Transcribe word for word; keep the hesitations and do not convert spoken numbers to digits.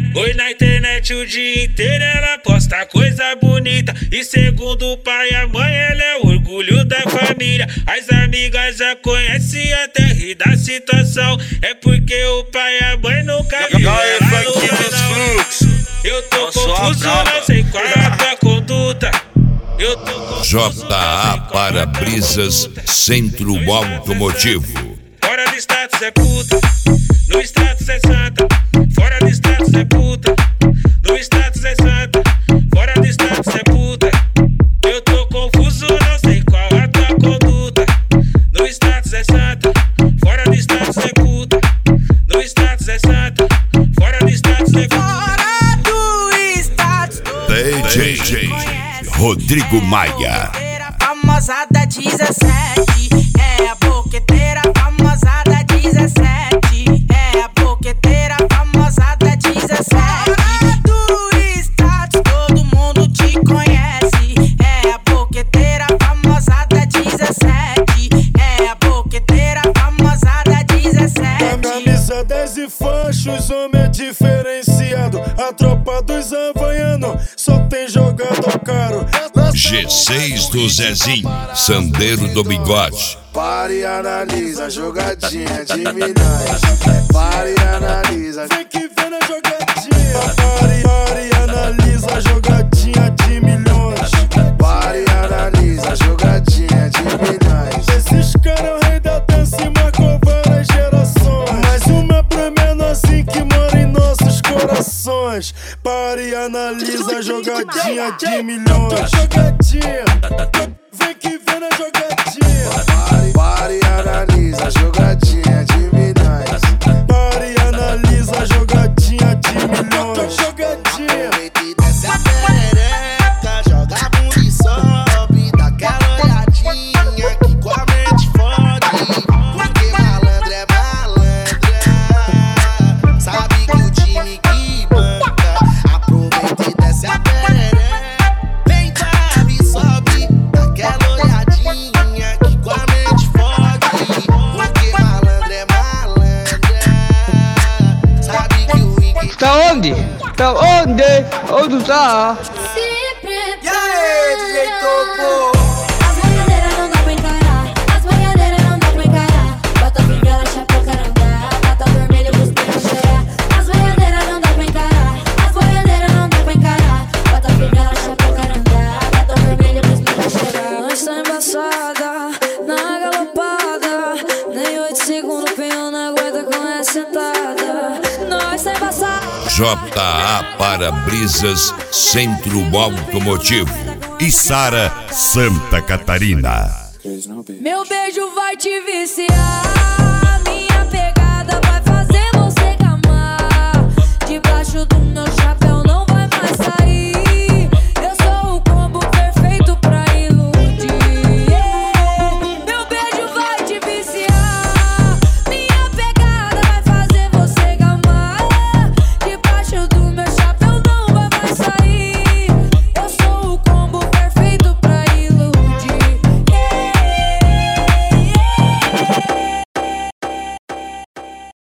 Oi na internet o dia inteiro, ela posta coisa bonita. E segundo o pai e a mãe, ela é o orgulho da família. As amigas já conhecem até rir da situação. É porque o pai e a mãe nunca viu ela no canal. Eu tô confuso, não sei qual é a tua conduta. Eu tô confuso, J A Para-Brisas, Centro Automotivo. Fora do status é puta, no status é santa. Fora do status é puta, no status é santa. Fora do status é puta. Eu tô confuso, não sei qual a tua conduta. No status é santa. Fora do status é puta, no status é santa. Fora do status é puta. Fora do status D J Rodrigo Maia. Famosa da dezessete, é a boqueteira famosa da dezessete, é a boqueteira famosa da dezessete. Fora do status, todo mundo te conhece, é a boqueteira famosa da dezessete, é a boqueteira famosa da dezessete. Camisa dez e fanchos, homem é diferenciado. A tropa dos havaianos só tem jogador caro. G seis do Zezinho, Sandeiro do Bigode. Pare e analisa a jogadinha de milhões. Pare e analisa. Vem que vem na jogadinha. Pare, pare e analisa a jogadinha de milhões. Pare e analisa a jogadinha de milhões. Esses caras é o rei da dança e marcou várias gerações. Mais uma pra menorzinho que mora em nossos corações. Pare e analisa a jogadinha de milhões. Jogadinha, vem que vem na jogadinha. Pare, pare e analisa a jogadinha de milhões. Pare e analisa a jogadinha de milhões. Jogadinha. Desce a perereca, joga a bunda e sobe. Daquela olhadinha que com a mente fode. Porque malandro é malandra, sabe que o time que banca. Aproveita e desce a perereca, vem cá e sobe. Daquela olhadinha que com a mente fode. Porque malandro é malandra, sabe que o Wiki Tá onde? Tá onde? Onde tá? E aí, D J Topo? As boiadeiras não dá pra encarar, as boiadeiras não dá pra encarar. Bota a bengala, chapéu, carandá, bota vermelho, busca cheirar. As boiadeiras não dá pra encarar, as boiadeiras não dá pra encarar. Bota a bengala, chapéu, carandá, bota vermelho, busca cheirar. Nós tá embaçada, na galopada, nem oito segundos o peão não aguenta com essa sentada. Nós tá embaçada. J A Para-Brisas, Centro Automotivo. Içara, Santa Catarina. Meu beijo vai te viciar.